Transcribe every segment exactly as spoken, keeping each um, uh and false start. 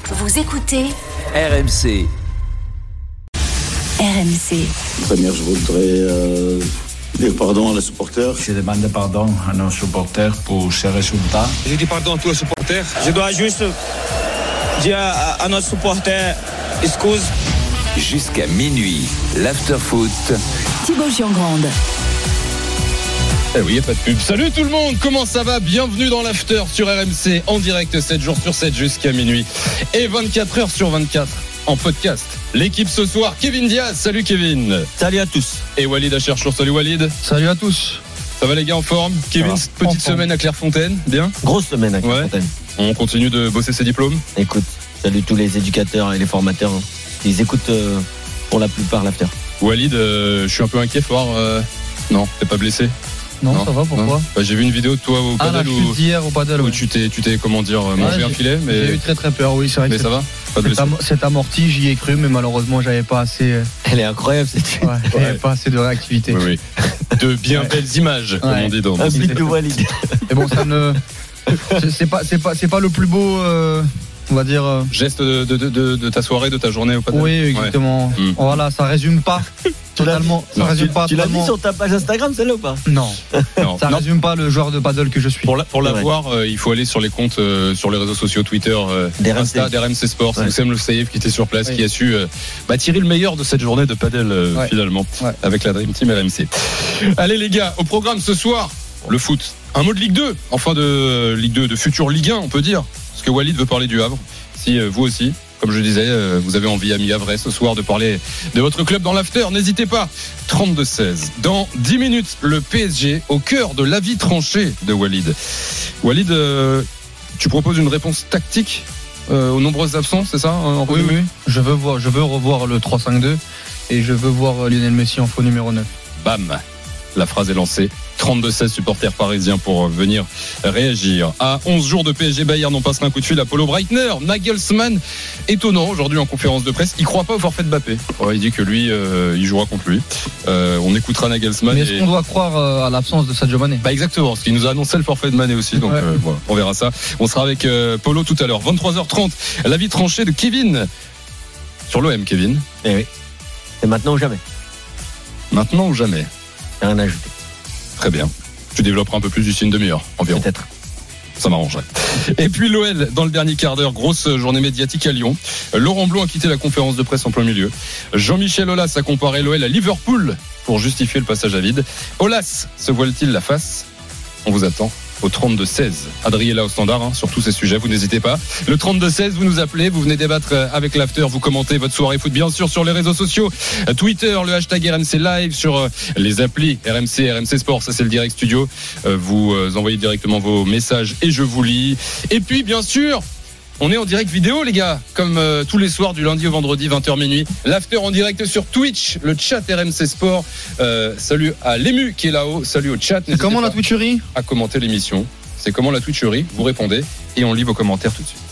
Vous écoutez R M C. R M C. Première, je voudrais euh, dire pardon à les supporters. Je demande pardon à nos supporters pour ces résultats. Je dis pardon à tous les supporters. Je dois juste dire à, à nos supporters, excuse. Jusqu'à minuit, l'after-foot. Thibaut Giangrande. Eh oui, il n'y a pas de pub. Salut tout le monde, comment ça va ? Bienvenue dans l'After sur R M C, en direct sept jours sur sept jusqu'à minuit. Et vingt-quatre heures sur vingt-quatre en podcast. L'équipe ce soir, Kevin Diaz. Salut Kevin. Salut à tous. Et Walid Acharchour. Salut Walid. Salut à tous. Ça va les gars, en forme ? Kevin, petite semaine à Clairefontaine, bien ? Grosse semaine à Clairefontaine. Ouais. On continue de bosser ses diplômes ? Écoute, salut tous les éducateurs et les formateurs. Ils écoutent euh, pour la plupart l'After. Walid, euh, je suis un peu inquiet, fort. Euh... Non, t'es pas blessé ? Non, non, ça va, pourquoi bah, j'ai vu une vidéo de toi au ah, padel la chute où, d'hier au padel, où ouais. tu t'es, tu t'es, comment dire, mangé ouais, un filet, mais... J'ai eu très très peur, oui, c'est vrai. Mais que ça va pas de c'est, am- c'est amorti, j'y ai cru, mais malheureusement, j'avais pas assez... Elle est incroyable, cette chute. Ouais, j'avais ouais. pas assez de réactivité. Oui, oui. De bien ouais. belles images, comme ouais. on dit dans... Un bit de Walid. Et bon, ça ne... C'est, c'est, pas, c'est, pas, c'est pas le plus beau... Euh... On va dire. Euh... Geste de, de, de, de ta soirée, de ta journée au padel. Oui, exactement. Ouais. Mmh. Voilà, ça résume pas totalement. Ça non, résume tu, pas tu totalement. l'as mis sur ta page Instagram, celle-là ou pas ? Non. non. Ça non. résume pas le joueur de paddle que je suis. Pour la, pour la voir, euh, il faut aller sur les comptes, euh, sur les réseaux sociaux, Twitter, euh, Insta, d'R M C Sport. Ouais. C'est Oussem Le Saïf qui était sur place, ouais. qui a su euh, bah, tirer le meilleur de cette journée de paddle euh, ouais. finalement, ouais. avec la Dream Team R M C. Allez les gars, au programme ce soir, le foot. Un mot de Ligue deux, enfin de euh, Ligue deux, de future Ligue un, on peut dire. Parce que Walid veut parler du Havre. Si vous aussi, comme je disais, vous avez envie, amis havrais, ce soir de parler de votre club dans l'after, n'hésitez pas. trente-deux seize. Dans dix minutes, le P S G au cœur de l'avis tranché de Walid. Walid, euh, tu proposes une réponse tactique euh, aux nombreuses absences, c'est ça en Oui, oui. Je veux voir, je veux revoir le trois cinq deux et je veux voir Lionel Messi en faux numéro neuf. Bam. La phrase est lancée. trente-deux seize supporters parisiens pour venir réagir. À onze jours de P S G Bayern, on passera un coup de fil à Paulo Breitner. Nagelsmann, étonnant aujourd'hui en conférence de presse. Il croit pas au forfait de Mbappé. Ouais, il dit que lui, euh, il jouera contre lui. Euh, on écoutera Nagelsmann. Mais est-ce et... qu'on doit croire euh, à l'absence de Sadio Mané ? Bah exactement, parce qu'il nous a annoncé le forfait de Mané aussi. Donc ouais. euh, voilà, on verra ça. On sera avec euh, Paulo tout à l'heure. vingt-trois heures trente. L'avis tranché de Kevin sur l'O M. Kevin. Eh oui. C'est maintenant ou jamais. Maintenant ou jamais. Rien à ajouter. Très bien. Tu développeras un peu plus d'ici une demi-heure environ. Peut-être. Ça m'arrangerait. Et puis l'O L, dans le dernier quart d'heure, grosse journée médiatique à Lyon. Laurent Blanc a quitté la conférence de presse en plein milieu. Jean-Michel Aulas a comparé l'O L à Liverpool pour justifier le passage à vide. Aulas se voile-t-il la face ? On vous attend au trente-deux seize. Adriella au standard, hein, sur tous ces sujets, vous n'hésitez pas. Le trente-deux seize, vous nous appelez, vous venez débattre avec l'after, vous commentez votre soirée foot, bien sûr, sur les réseaux sociaux. Twitter, le hashtag R M C Live, sur les applis R M C, R M C Sport, ça c'est le direct studio. Vous envoyez directement vos messages et je vous lis. Et puis, bien sûr, on est en direct vidéo, les gars, comme euh, tous les soirs du lundi au vendredi, vingt heures minuit. L'after en direct sur Twitch, le chat R M C Sport. Euh, salut à Lému qui est là-haut, salut au chat. C'est comment la Twitcherie ? À commenter l'émission. C'est comment la Twitcherie ? Vous répondez et on lit vos commentaires tout de suite.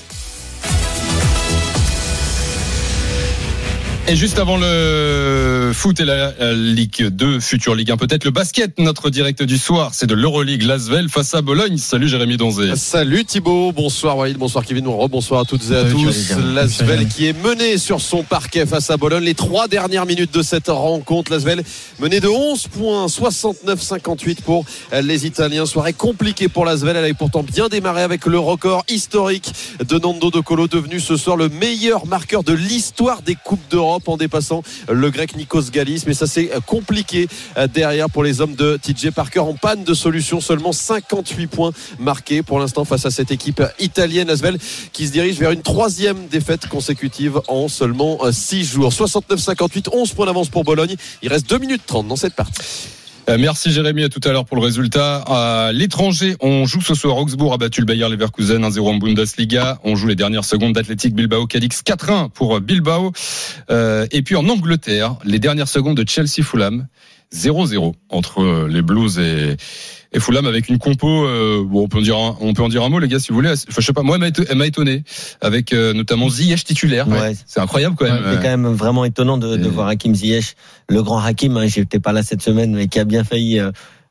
Et juste avant le foot et la, la Ligue deux, future Ligue un, peut-être le basket, notre direct du soir, c'est de l'Euroleague Lasvel face à Bologne. Salut Jérémy Donzé. Salut Thibaut, bonsoir Walid, bonsoir Kevin, bonsoir à toutes et à Salut, tous. Lasvel qui est mené sur son parquet face à Bologne. Les trois dernières minutes de cette rencontre, Lasvel mené de onze points, soixante-neuf cinquante-huit pour les Italiens. Soirée compliquée pour Lasvel, elle avait pourtant bien démarré avec le record historique de Nando De Colo, devenu ce soir le meilleur marqueur de l'histoire des Coupes d'Europe en dépassant le grec Nikos Galis, mais ça c'est compliqué derrière pour les hommes de T J Parker en panne de solution. Seulement cinquante-huit points marqués pour l'instant face à cette équipe italienne. Lasvel qui se dirige vers une troisième défaite consécutive en seulement six jours. soixante-neuf cinquante-huit, onze points d'avance pour Bologne. Il reste deux minutes trente dans cette partie. Merci Jérémy, à tout à l'heure pour le résultat. À l'étranger, on joue ce soir. Augsbourg a battu le Bayer Leverkusen un zéro en Bundesliga. On joue les dernières secondes d'Athletic Bilbao Cadix quatre un pour Bilbao. Euh, et puis en Angleterre, les dernières secondes de Chelsea Fulham zéro zéro entre les Blues et et Fulham avec une compo, euh, bon, on peut en dire un, on peut en dire un mot les gars si vous voulez. Enfin je sais pas, moi elle m'a étonné avec euh, notamment Ziyech titulaire. Ouais. Ouais. C'est incroyable quand même. Ouais, c'est quand même vraiment étonnant de, de et... voir Hakim Ziyech, le grand Hakim. Hein, j'étais pas là cette semaine, mais qui a bien failli euh,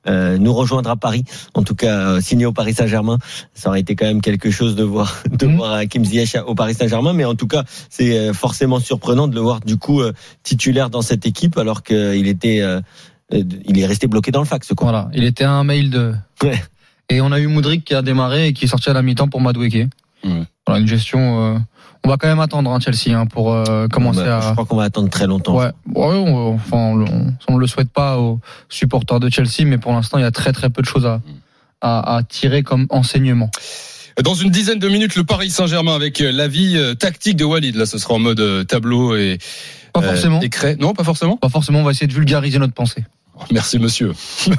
euh, nous rejoindre à Paris. En tout cas, euh, signé au Paris Saint-Germain. Ça aurait été quand même quelque chose de voir, de mmh. voir Hakim Ziyech au Paris Saint-Germain. Mais en tout cas, c'est forcément surprenant de le voir du coup euh, titulaire dans cette équipe alors qu'il était, euh, il est resté bloqué dans le fax. Quoi. Voilà, il était à un mail de. Ouais. Et on a eu Moudryk qui a démarré et qui est sorti à la mi-temps pour Madueke. Mmh. Voilà, une gestion. Euh... On va quand même attendre hein, Chelsea hein, pour euh, commencer bah, à. Je crois qu'on va attendre très longtemps. Ouais, ouais on, enfin, on, on, on le souhaite pas aux supporters de Chelsea, mais pour l'instant, il y a très très peu de choses à, à, à tirer comme enseignement. Dans une dizaine de minutes, le Paris Saint-Germain avec l'avis tactique de Walid. Là, ce sera en mode tableau et. Pas forcément. Euh, écrit. Non, pas forcément. Pas forcément. On va essayer de vulgariser notre pensée. Merci monsieur.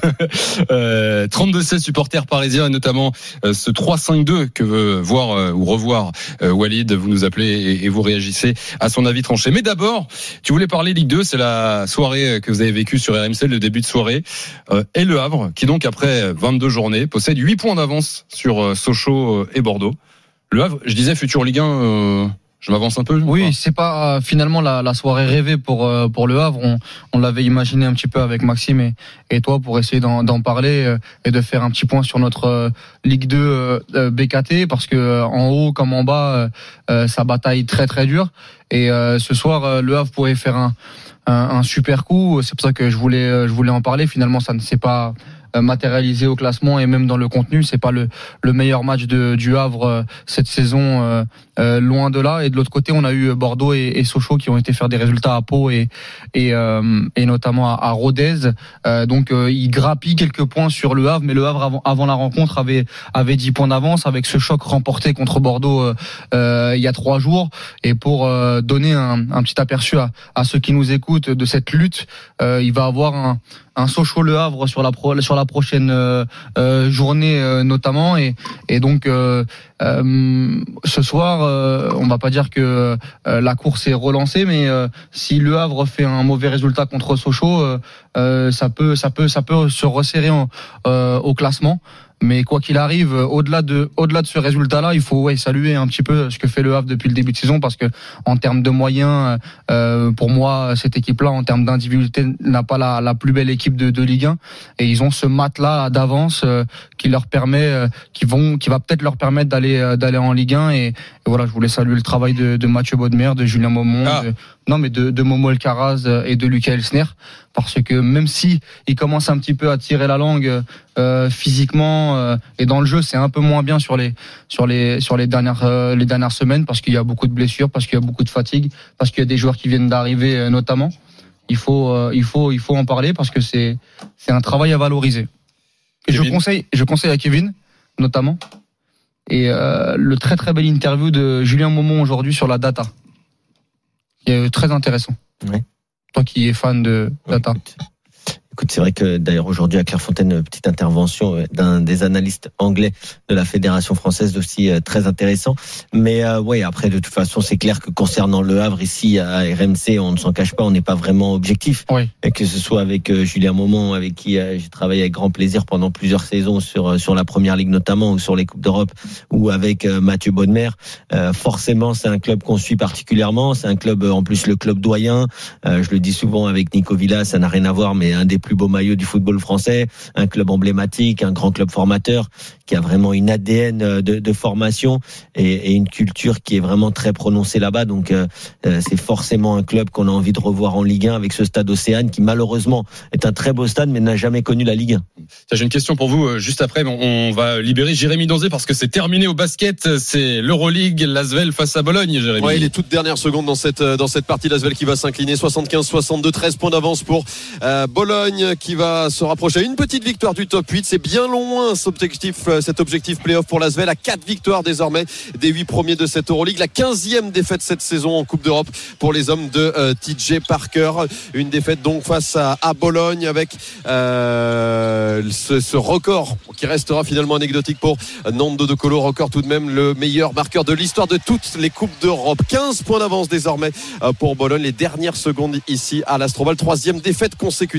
euh, trente-deux seize supporters parisiens et notamment euh, ce trois cinq deux que veut voir euh, ou revoir euh, Walid. Vous nous appelez et, et vous réagissez à son avis tranché. Mais d'abord, tu voulais parler Ligue deux, c'est la soirée que vous avez vécue sur R M C, le début de soirée. Euh, et Le Havre, qui donc après vingt-deux journées, possède huit points d'avance sur euh, Sochaux et Bordeaux. Le Havre, je disais futur Ligue un... Euh Je m'avance un peu. Oui, pas. c'est pas euh, finalement la, la soirée rêvée pour euh, pour Le Havre. On, on l'avait imaginé un petit peu avec Maxime et, et toi pour essayer d'en, d'en parler euh, et de faire un petit point sur notre euh, Ligue deux euh, B K T parce que euh, en haut comme en bas, euh, euh, ça bataille très très dur. Et euh, ce soir, euh, Le Havre pourrait faire un, un un super coup. C'est pour ça que je voulais je voulais en parler. Finalement, ça ne s'est pas matérialisé au classement et même dans le contenu, c'est pas le le meilleur match de du Havre euh, cette saison, euh, euh, loin de là. Et de l'autre côté, on a eu Bordeaux et, et Sochaux qui ont été faire des résultats à Pau et et euh, et notamment à, à Rodez. Euh, donc euh, ils grappillent quelques points sur le Havre, mais le Havre avant avant la rencontre avait avait dix points d'avance avec ce choc remporté contre Bordeaux euh, euh, il y a trois jours. Et pour euh, donner un, un petit aperçu à, à ceux qui nous écoutent de cette lutte, euh, il va avoir un un Sochaux-Le Havre sur la pro, sur la prochaine euh, euh, journée euh, notamment et et donc euh, euh, ce soir euh, on va pas dire que euh, la course est relancée, mais euh, si Le Havre fait un mauvais résultat contre Sochaux, euh, euh, ça peut ça peut ça peut se resserrer en, euh, au classement. Mais quoi qu'il arrive, au-delà de, au-delà de ce résultat-là, il faut ouais, saluer un petit peu ce que fait Le Havre depuis le début de saison, parce que en termes de moyens, euh, pour moi, cette équipe-là, en termes d'individualité, n'a pas la, la plus belle équipe de, de Ligue un, et ils ont ce mat-là d'avance euh, qui leur permet, euh, qui vont, qui va peut-être leur permettre d'aller, euh, d'aller en Ligue un. Et, et voilà, je voulais saluer le travail de, de Mathieu Bodmer, de Julien Maumont, ah. de, non mais de, de Momo Elkaraz et de Lucas Elsner, parce que même si il commence un petit peu à tirer la langue euh, physiquement euh, et dans le jeu, c'est un peu moins bien sur les sur les sur les dernières euh, les dernières semaines, parce qu'il y a beaucoup de blessures, parce qu'il y a beaucoup de fatigue, parce qu'il y a des joueurs qui viennent d'arriver euh, notamment. Il faut euh, il faut il faut en parler parce que c'est c'est un travail à valoriser. Et Kevin. je conseille je conseille à Kevin notamment et euh, le très très belle interview de Julien Maumont aujourd'hui sur la data. Qui est très intéressant. Oui. Toi qui es fan de data. Oui, écoute. Écoute, c'est vrai que d'ailleurs aujourd'hui à Clairefontaine, petite intervention d'un des analystes anglais de la Fédération française aussi euh, très intéressant. Mais euh, ouais, après de toute façon, c'est clair que concernant Le Havre ici à R M C, on ne s'en cache pas, on n'est pas vraiment objectif. Oui. Et que ce soit avec euh, Julien Maumont, avec qui euh, j'ai travaillé avec grand plaisir pendant plusieurs saisons sur euh, sur la Première Ligue notamment, ou sur les Coupes d'Europe, ou avec euh, Mathieu Bodmer. Euh, forcément, c'est un club qu'on suit particulièrement. C'est un club, euh, en plus le club doyen. Euh, je le dis souvent avec Nico Villas, ça n'a rien à voir, mais un des plus beaux maillots du football français, un club emblématique, un grand club formateur qui a vraiment une A D N de, de formation et, et une culture qui est vraiment très prononcée là-bas. Donc euh, c'est forcément un club qu'on a envie de revoir en Ligue un avec ce stade Océane qui malheureusement est un très beau stade mais n'a jamais connu la Ligue un. J'ai une question pour vous juste après, on va libérer Jérémy Donzé parce que c'est terminé au basket, c'est l'Euroleague, l'Asvel face à Bologne, Jérémy. Ouais, les toutes dernières secondes dans cette dans cette partie, l'Asvel qui va s'incliner soixante-quinze soixante-deux, treize points d'avance pour euh, Bologne qui va se rapprocher à une petite victoire du top huit. C'est bien loin cet objectif, cet objectif play-off pour l'Asvel, à quatre victoires désormais des huit premiers de cette Euroleague. La quinzième défaite cette saison en Coupe d'Europe pour les hommes de euh, T J Parker. Une défaite donc face à, à Bologne avec euh, ce, ce record qui restera finalement anecdotique pour Nando De Colo, record tout de même le meilleur marqueur de l'histoire de toutes les Coupes d'Europe. quinze points d'avance désormais pour Bologne. Les dernières secondes ici à l'Astrobal. Troisième défaite consécutive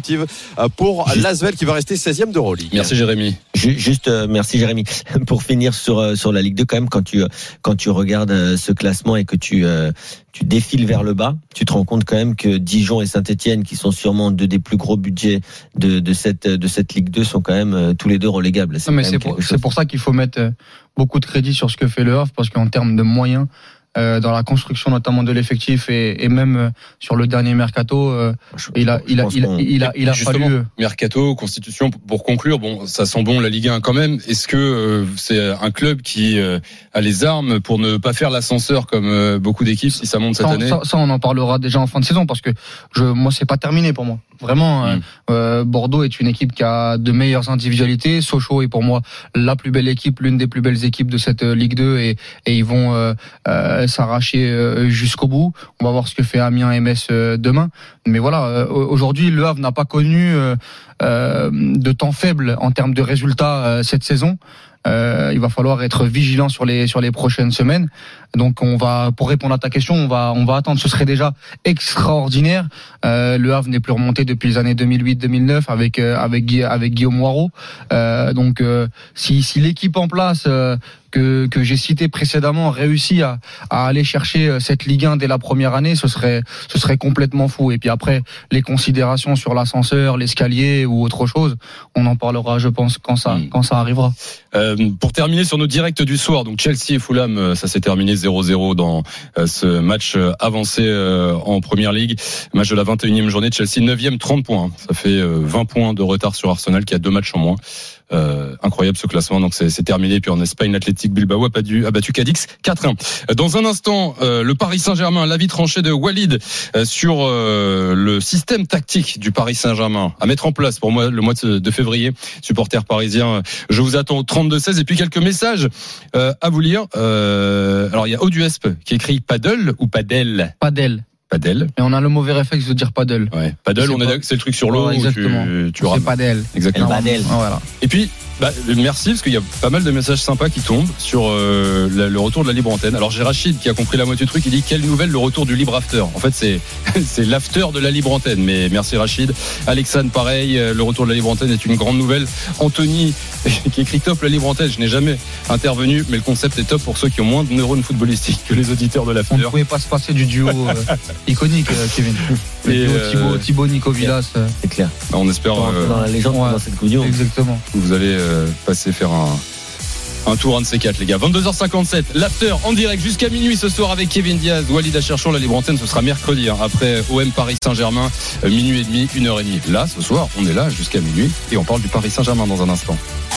pour l'Asvel qui va rester seizième d'Euroleague. Merci Jérémy. Juste, euh, merci Jérémy. Pour finir sur euh, sur la Ligue deux, quand même, quand tu quand tu regardes euh, ce classement et que tu euh, tu défiles vers le bas, tu te rends compte quand même que Dijon et Saint-Etienne, qui sont sûrement deux des plus gros budgets de de cette de cette Ligue deux, sont quand même euh, tous les deux relégables. C'est, non, mais c'est pour, c'est pour ça qu'il faut mettre euh, beaucoup de crédit sur ce que fait le Havre, parce qu'en termes de moyens, Euh, dans la construction notamment de l'effectif et, et même euh, sur le dernier mercato, euh, je, il a, il a, il a, il a, il a Justement, fallu. Mercato, constitution. Pour conclure, bon, ça sent bon la Ligue un quand même. Est-ce que euh, c'est un club qui euh, a les armes pour ne pas faire l'ascenseur comme euh, beaucoup d'équipes si ça monte cette ça, année? Ça, ça, on en parlera déjà en fin de saison parce que je, moi, c'est pas terminé pour moi. Vraiment, mmh. euh, Bordeaux est une équipe qui a de meilleures individualités. Sochaux est pour moi la plus belle équipe, l'une des plus belles équipes de cette Ligue deux et, et ils vont euh, euh, s'arracher euh, jusqu'au bout. On va voir ce que fait Amiens M S euh, demain. Mais voilà, euh, aujourd'hui, Le Havre n'a pas connu euh, euh, de temps faible en termes de résultats euh, cette saison. Euh, il va falloir être vigilant sur les sur les prochaines semaines. Donc on va, pour répondre à ta question, on va on va attendre. Ce serait déjà extraordinaire. Euh, le Havre n'est plus remonté depuis les années deux mille huit deux mille neuf avec euh, avec avec Guillaume Moirot. Euh, donc euh, si si l'équipe en place euh, que que j'ai cité précédemment réussit à à aller chercher cette Ligue un dès la première année, ce serait ce serait complètement fou. Et puis après les considérations sur l'ascenseur, l'escalier ou autre chose, on en parlera, je pense, quand ça mmh. quand ça arrivera. Euh, pour terminer sur nos directs du soir, donc Chelsea et Fulham, ça s'est terminé zéro zéro dans euh, ce match avancé euh, en Première Ligue, match de la vingt et unième journée. Chelsea neuvième, trente points, ça fait euh, vingt points de retard sur Arsenal qui a deux matchs en moins. Euh, incroyable ce classement, donc c'est, c'est terminé. Puis en Espagne, l'Athletic Bilbao a battu, a battu Cadix quatre un. Dans un instant, euh, le Paris Saint-Germain, l'avis tranché de Walid euh, sur euh, le système tactique du Paris Saint-Germain à mettre en place pour moi le mois de, de février. Supporters parisiens, je vous attends au trente-deux seize. Et puis quelques messages euh, à vous lire. Euh, alors il y a Auduesp qui écrit paddle ou padel. Padel. Padel. Et on a le mauvais réflexe de dire paddle. Ouais. Paddle, on est pas... c'est le truc sur l'eau. Ouais, exactement. Tu, tu c'est paddle. Exactement. Paddle. Voilà. Et puis, bah, merci parce qu'il y a pas mal de messages sympas qui tombent sur euh, la, le retour de la libre antenne. Alors j'ai Rachid qui a compris la moitié du truc. Il dit quelle nouvelle le retour du libre after. En fait c'est c'est l'after de la libre antenne. Mais merci Rachid. Alexandre pareil. Le retour de la libre antenne est une grande nouvelle. Anthony qui écrit top la libre antenne. Je n'ai jamais intervenu, mais le concept est top pour ceux qui ont moins de neurones footballistiques que les auditeurs de l'after. On ne pouvait pas se passer du duo euh, iconique, euh, Kevin. Le Et duo euh, Thibaut, Thibaut Nico Villas. Euh, c'est clair. On espère dans, euh, dans la légende ouais, dans cette Coupe du Monde. Exactement. Vous allez euh, passer faire un un tour un de ces quatre les gars. vingt-deux heures cinquante-sept, l'after en direct jusqu'à minuit ce soir avec Kevin Diaz, Walid Acharchour. La libre antenne ce sera mercredi hein, après O M Paris Saint-Germain, euh, minuit et demi, une heure et demie. Là ce soir on est là jusqu'à minuit et on parle du Paris Saint-Germain dans un instant.